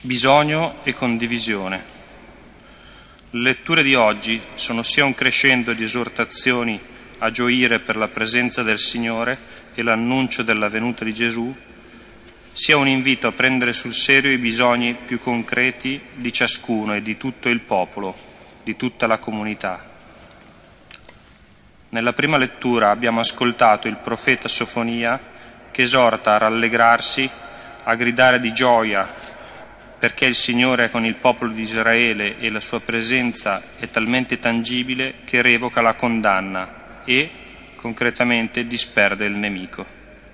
Bisogno e condivisione. Le letture di oggi sono sia un crescendo di esortazioni a gioire per la presenza del Signore e l'annuncio della venuta di Gesù, sia un invito a prendere sul serio i bisogni più concreti di ciascuno e di tutto il popolo, di tutta la comunità. Nella prima lettura abbiamo ascoltato il profeta Sofonia che esorta a rallegrarsi, a gridare di gioia, perché il Signore è con il popolo di Israele e la sua presenza è talmente tangibile che revoca la condanna e, concretamente, disperde il nemico.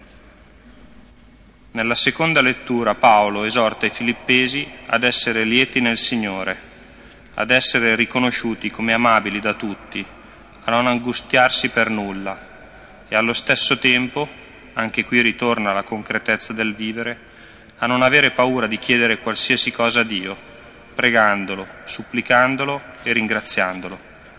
Nella seconda lettura Paolo esorta i Filippesi ad essere lieti nel Signore, ad essere riconosciuti come amabili da tutti, a non angustiarsi per nulla e allo stesso tempo, anche qui ritorna la concretezza del vivere, a non avere paura di chiedere qualsiasi cosa a Dio, pregandolo, supplicandolo e ringraziandolo.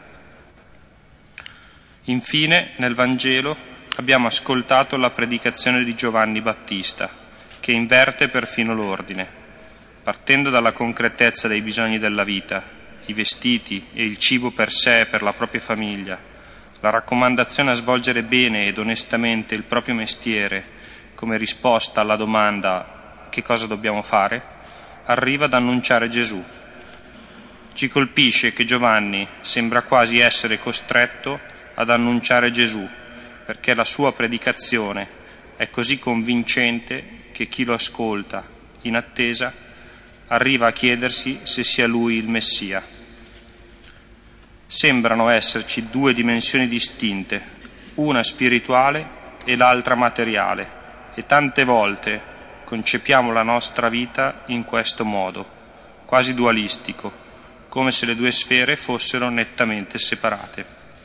Infine, nel Vangelo abbiamo ascoltato la predicazione di Giovanni Battista, che inverte perfino l'ordine, partendo dalla concretezza dei bisogni della vita, i vestiti e il cibo per sé e per la propria famiglia, la raccomandazione a svolgere bene ed onestamente il proprio mestiere come risposta alla domanda che cosa dobbiamo fare, arriva ad annunciare Gesù. Ci colpisce che Giovanni sembra quasi essere costretto ad annunciare Gesù, perché la sua predicazione è così convincente che chi lo ascolta, in attesa, arriva a chiedersi se sia lui il Messia. Sembrano esserci due dimensioni distinte, una spirituale e l'altra materiale, e tante volte concepiamo la nostra vita in questo modo, quasi dualistico, come se le due sfere fossero nettamente separate.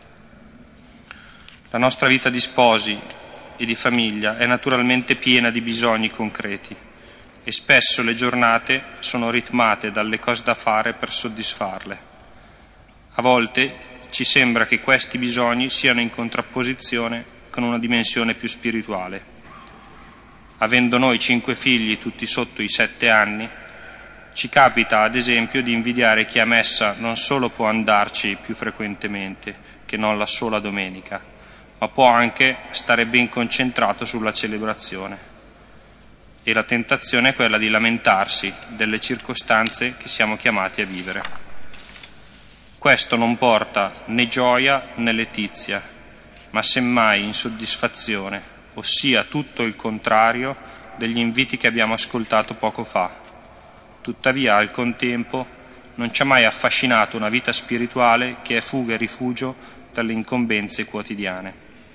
La nostra vita di sposi e di famiglia è naturalmente piena di bisogni concreti e spesso le giornate sono ritmate dalle cose da fare per soddisfarle. A volte ci sembra che questi bisogni siano in contrapposizione con una dimensione più spirituale. Avendo noi 5 figli, tutti sotto i 7 anni, ci capita ad esempio di invidiare chi a messa non solo può andarci più frequentemente che non la sola domenica, ma può anche stare ben concentrato sulla celebrazione. E la tentazione è quella di lamentarsi delle circostanze che siamo chiamati a vivere. Questo non porta né gioia né letizia, ma semmai insoddisfazione, ossia tutto il contrario degli inviti che abbiamo ascoltato poco fa. Tuttavia, al contempo, non ci ha mai affascinato una vita spirituale che è fuga e rifugio dalle incombenze quotidiane.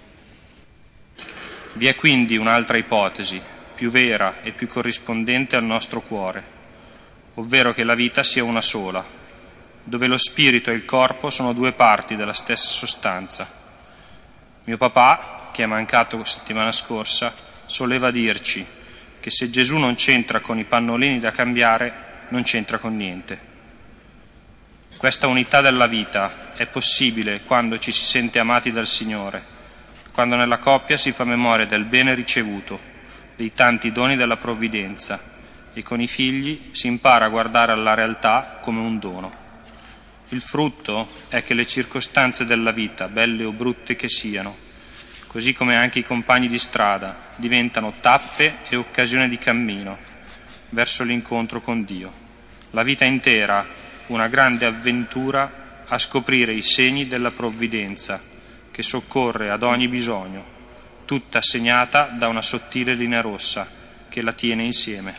Vi è quindi un'altra ipotesi, più vera e più corrispondente al nostro cuore, ovvero che la vita sia una sola, dove lo spirito e il corpo sono due parti della stessa sostanza. Mio papà, che è mancato settimana scorsa, soleva dirci che se Gesù non c'entra con i pannolini da cambiare, non c'entra con niente. Questa unità della vita è possibile quando ci si sente amati dal Signore, quando nella coppia si fa memoria del bene ricevuto, dei tanti doni della provvidenza e con i figli si impara a guardare alla realtà come un dono. Il frutto è che le circostanze della vita, belle o brutte che siano, così come anche i compagni di strada, diventano tappe e occasione di cammino verso l'incontro con Dio. La vita intera, una grande avventura a scoprire i segni della provvidenza che soccorre ad ogni bisogno, tutta segnata da una sottile linea rossa che la tiene insieme.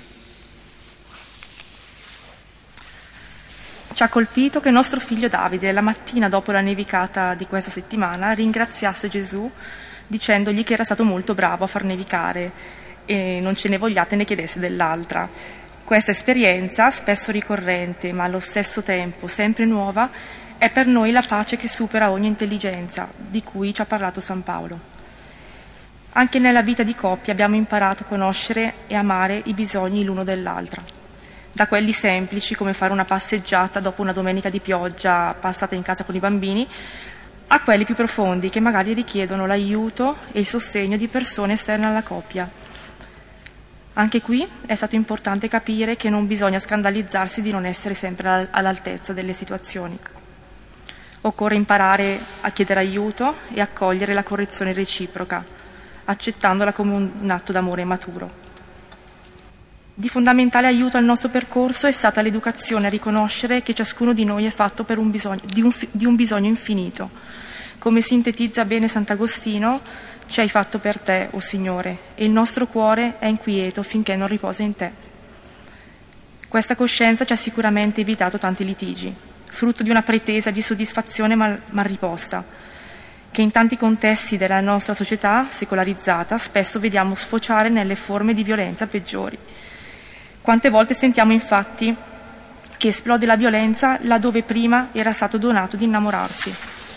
Ci ha colpito che il nostro figlio Davide, la mattina dopo la nevicata di questa settimana, ringraziasse Gesù dicendogli che era stato molto bravo a far nevicare e non ce ne vogliate ne chiedesse dell'altra. Questa esperienza, spesso ricorrente ma allo stesso tempo sempre nuova, è per noi la pace che supera ogni intelligenza, di cui ci ha parlato San Paolo. Anche nella vita di coppia abbiamo imparato a conoscere e amare i bisogni l'uno dell'altra. Da quelli semplici, come fare una passeggiata dopo una domenica di pioggia passata in casa con i bambini, a quelli più profondi che magari richiedono l'aiuto e il sostegno di persone esterne alla coppia. Anche qui è stato importante capire che non bisogna scandalizzarsi di non essere sempre all'altezza delle situazioni. Occorre imparare a chiedere aiuto e accogliere la correzione reciproca, accettandola come un atto d'amore maturo. Di fondamentale aiuto al nostro percorso è stata l'educazione a riconoscere che ciascuno di noi è fatto per un bisogno infinito. Come sintetizza bene Sant'Agostino, ci hai fatto per te, o Signore, e il nostro cuore è inquieto finché non riposa in te. Questa coscienza ci ha sicuramente evitato tanti litigi, frutto di una pretesa di soddisfazione mal riposta, che in tanti contesti della nostra società secolarizzata spesso vediamo sfociare nelle forme di violenza peggiori. Quante volte sentiamo infatti che esplode la violenza laddove prima era stato donato di innamorarsi.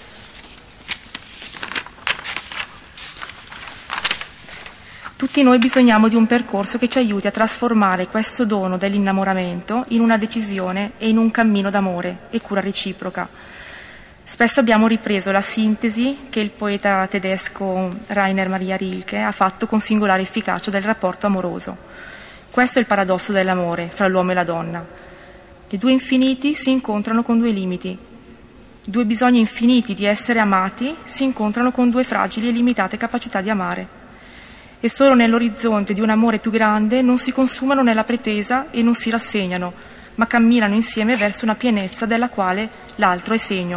Tutti noi bisogniamo di un percorso che ci aiuti a trasformare questo dono dell'innamoramento in una decisione e in un cammino d'amore e cura reciproca. Spesso abbiamo ripreso la sintesi che il poeta tedesco Rainer Maria Rilke ha fatto con singolare efficacia del rapporto amoroso. Questo è il paradosso dell'amore fra l'uomo e la donna. I due infiniti si incontrano con due limiti. Due bisogni infiniti di essere amati si incontrano con due fragili e limitate capacità di amare. E solo nell'orizzonte di un amore più grande non si consumano nella pretesa e non si rassegnano, ma camminano insieme verso una pienezza della quale l'altro è segno.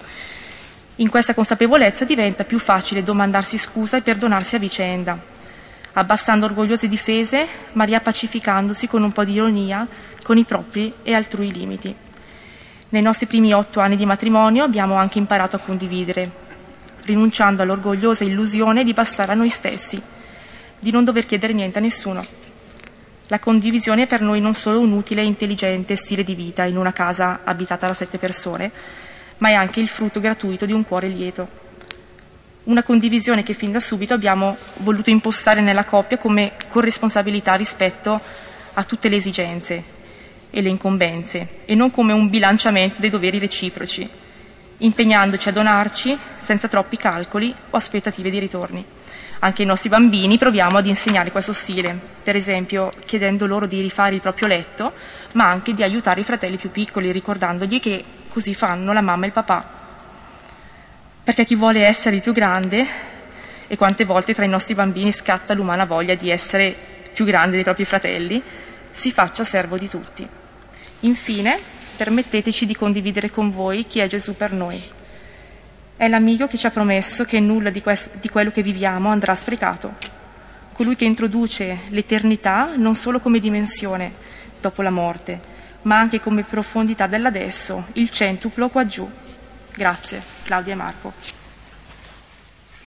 In questa consapevolezza diventa più facile domandarsi scusa e perdonarsi a vicenda, abbassando orgogliose difese, ma riappacificandosi con un po' di ironia con i propri e altrui limiti. Nei nostri primi 8 anni di matrimonio abbiamo anche imparato a condividere, rinunciando all'orgogliosa illusione di bastare a noi stessi, di non dover chiedere niente a nessuno. La condivisione è per noi non solo un utile e intelligente stile di vita in una casa abitata da 7 persone, ma è anche il frutto gratuito di un cuore lieto. Una condivisione che fin da subito abbiamo voluto impostare nella coppia come corresponsabilità rispetto a tutte le esigenze e le incombenze, e non come un bilanciamento dei doveri reciproci, impegnandoci a donarci senza troppi calcoli o aspettative di ritorni. Anche ai nostri bambini proviamo ad insegnare questo stile, per esempio chiedendo loro di rifare il proprio letto, ma anche di aiutare i fratelli più piccoli, ricordandogli che così fanno la mamma e il papà. Perché chi vuole essere il più grande, e quante volte tra i nostri bambini scatta l'umana voglia di essere più grande dei propri fratelli, si faccia servo di tutti. Infine, permetteteci di condividere con voi chi è Gesù per noi. È l'amico che ci ha promesso che nulla di quello che viviamo andrà sprecato. Colui che introduce l'eternità non solo come dimensione dopo la morte, ma anche come profondità dell'adesso, il centuplo qua giù. Grazie, Claudia e Marco.